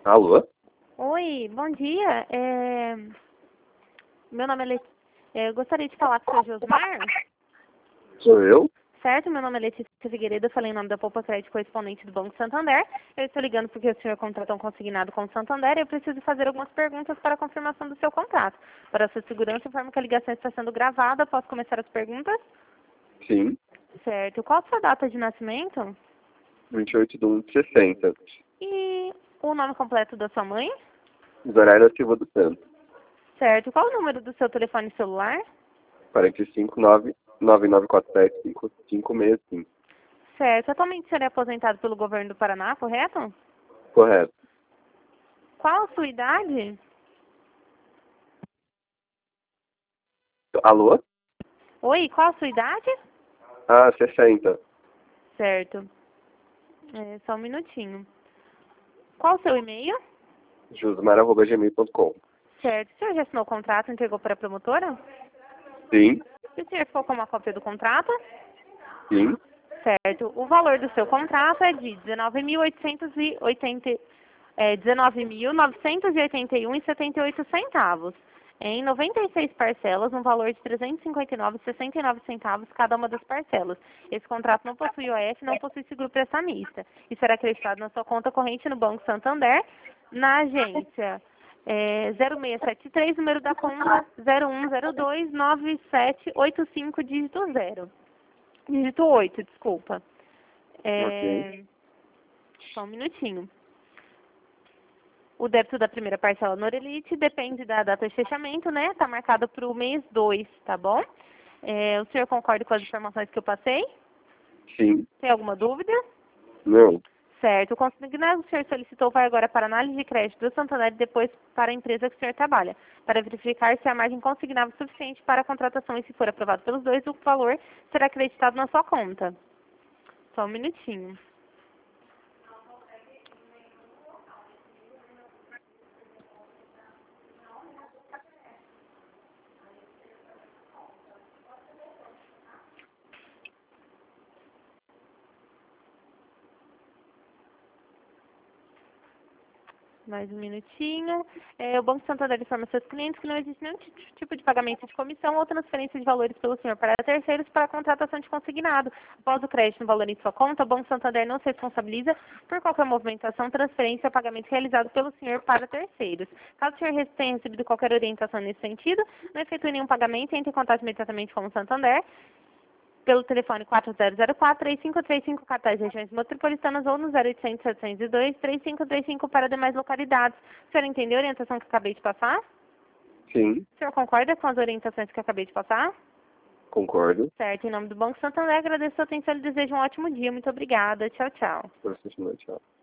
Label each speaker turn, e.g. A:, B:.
A: Alô?
B: Oi, bom dia. Meu nome é Letícia. Eu gostaria de falar com o seu Josmar.
A: Sou eu?
B: Certo, meu nome é Letícia Figueiredo, eu falei em nome da Poupa Crédito, correspondente do Banco Santander. Eu estou ligando porque o senhor contratou um consignado com o Santander e eu preciso fazer algumas perguntas para a confirmação do seu contrato. Para a sua segurança, informo que a ligação está sendo gravada. Posso começar as perguntas?
A: Sim.
B: Certo. Qual a sua data de nascimento?
A: 28/1/60.
B: E o nome completo da sua mãe?
A: Zoraida Silva do Santos.
B: Certo. Qual o número do seu telefone celular?
A: 459-9947-5565.
B: Certo. Atualmente o senhor é aposentado pelo governo do Paraná, correto?
A: Correto.
B: Qual a sua idade?
A: Alô?
B: Oi, qual a sua idade?
A: 60.
B: Certo. Só um minutinho. Qual o seu e-mail?
A: jusmar@gmail.com.
B: Certo. O senhor já assinou o contrato e entregou para a promotora?
A: Sim.
B: E o senhor ficou com uma cópia do contrato?
A: Sim.
B: Certo. O valor do seu contrato é de 19.981,78 em 96 parcelas, no valor de R$ 359,69 cada uma das parcelas. Esse contrato não possui OF, não possui seguro prestamista e será acreditado na sua conta corrente no Banco Santander, na agência 0673, número da conta 01029785, dígito 0. Dígito 8, desculpa.
A: Ok.
B: Só um minutinho. O débito da primeira parcela no Orelite depende da data de fechamento, né? Está marcado para o mês 2, tá bom? O senhor concorda com as informações que eu passei?
A: Sim.
B: Tem alguma dúvida?
A: Não.
B: Certo. O consignado que o senhor solicitou vai agora para análise de crédito do Santander e depois para a empresa que o senhor trabalha, para verificar se a margem consignável é suficiente para a contratação e, se for aprovado pelos dois, o valor será acreditado na sua conta. Só um minutinho. Mais um minutinho. O Banco Santander informa seus clientes que não existe nenhum tipo de pagamento de comissão ou transferência de valores pelo senhor para terceiros para a contratação de consignado. Após o crédito no valor em sua conta, o Banco Santander não se responsabiliza por qualquer movimentação, transferência ou pagamento realizado pelo senhor para terceiros. Caso o senhor tenha recebido qualquer orientação nesse sentido, não efetue nenhum pagamento, entre em contato imediatamente com o Santander pelo telefone 4004-3535, capitais regiões metropolitanas, ou no 0800-702-3535 para demais localidades. O senhor entendeu a orientação que eu acabei de passar?
A: Sim.
B: O senhor concorda com as orientações que eu acabei de passar?
A: Concordo.
B: Certo. Em nome do Banco Santander, agradeço a sua atenção e desejo um ótimo dia. Muito obrigada. Tchau, tchau.
A: Por assistir, tchau.